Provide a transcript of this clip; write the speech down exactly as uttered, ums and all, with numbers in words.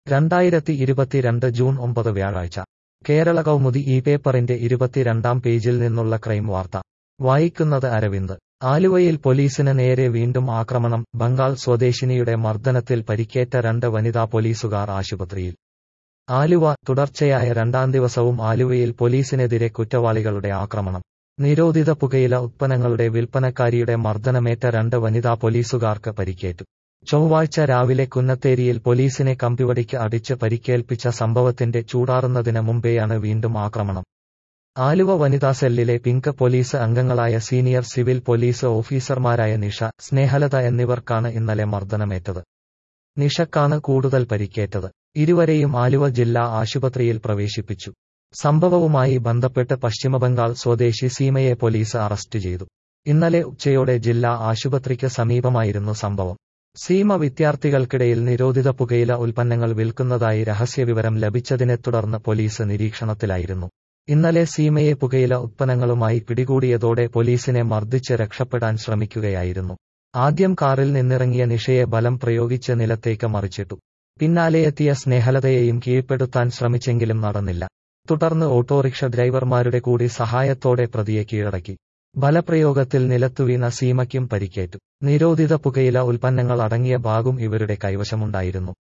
രണ്ടായിരത്തി ഇരുപത്തിരണ്ട് ജൂൺ ഒമ്പത് വ്യാഴാഴ്ച കേരള കൗമുദി ഈ പേപ്പറിന്റെ ഇരുപത്തിരണ്ടാം പേജിൽ നിന്നുള്ള ക്രൈം വാർത്ത വായിക്കുന്നത് അരവിന്ദ്. ആലുവയിൽ പോലീസിന് നേരെ വീണ്ടും ആക്രമണം. ബംഗാൾ സ്വദേശിനിയുടെ മർദ്ദനത്തിൽ പരിക്കേറ്റ രണ്ട് വനിതാ പോലീസുകാർ ആശുപത്രിയിൽ. ആലുവ. തുടർച്ചയായ രണ്ടാം ദിവസവും ആലുവയിൽ പോലീസിനെതിരെ കുറ്റവാളികളുടെ ആക്രമണം. നിരോധിത പുകയില ഉത്പന്നങ്ങളുടെ വിൽപ്പനക്കാരിയുടെ മർദ്ദനമേറ്റ രണ്ട് വനിതാ പോലീസുകാർക്ക് പരിക്കേറ്റു. ചൊവ്വാഴ്ച രാവിലെ കുന്നത്തേരിയിൽ പോലീസിനെ കമ്പിവടിക്ക് അടിച്ച് പരിക്കേൽപ്പിച്ച സംഭവത്തിന്റെ ചൂടാറുന്നതിന് മുമ്പെയാണ് വീണ്ടും ആക്രമണം. ആലുവ വനിതാ സെല്ലിലെ പിങ്ക് പോലീസ് അംഗങ്ങളായ സീനിയർ സിവിൽ പോലീസ് ഓഫീസർമാരായ നിഷ, സ്നേഹലത എന്നിവർക്കാണ് ഇന്നലെ മർദ്ദനമേറ്റത്. നിഷക്കാണ് കൂടുതൽ പരിക്കേറ്റത്. ഇരുവരെയും ആലുവ ജില്ലാ ആശുപത്രിയിൽ പ്രവേശിപ്പിച്ചു. സംഭവവുമായി ബന്ധപ്പെട്ട് പശ്ചിമബംഗാൾ സ്വദേശി സീമയെ പോലീസ് അറസ്റ്റ് ചെയ്തു. ഇന്നലെ ഉച്ചയോടെ ജില്ലാ ആശുപത്രിക്ക് സമീപമായിരുന്നു സംഭവം. സീമ വിദ്യാർത്ഥികൾക്കിടയിൽ നിരോധിത പുകയില ഉൽപ്പന്നങ്ങൾ വിൽക്കുന്നതായി രഹസ്യവിവരം ലഭിച്ചതിനെ തുടർന്ന് പോലീസ് നിരീക്ഷണത്തിലായിരുന്നു. ഇന്നലെ സീമയെ പുകയില ഉത്പന്നങ്ങളുമായി പിടികൂടിയതോടെ പോലീസിനെ മർദ്ദിച്ച് രക്ഷപ്പെടാൻ ശ്രമിക്കുകയായിരുന്നു. ആദ്യം കാറിൽ നിന്നിറങ്ങിയ നിഷയെ ബലം പ്രയോഗിച്ച് നിലത്തേക്ക് മറിച്ചിട്ടു. പിന്നാലെയെത്തിയ സ്നേഹലതയെയും കീഴ്പ്പെടുത്താൻ ശ്രമിച്ചെങ്കിലും നടന്നില്ല. തുടർന്ന് ഓട്ടോറിക്ഷ ഡ്രൈവർമാരുടെ കൂടി സഹായത്തോടെ പ്രതിയെ കീഴടക്കി. ബലപ്രയോഗത്തിൽ നിലത്തുവീണ സീമയ്ക്കും പരിക്കേറ്റു. നിരോധിത പുകയില ഉൽപ്പന്നങ്ങൾ അടങ്ങിയ ബാഗും ഇവരുടെ കൈവശമുണ്ടായിരുന്നു.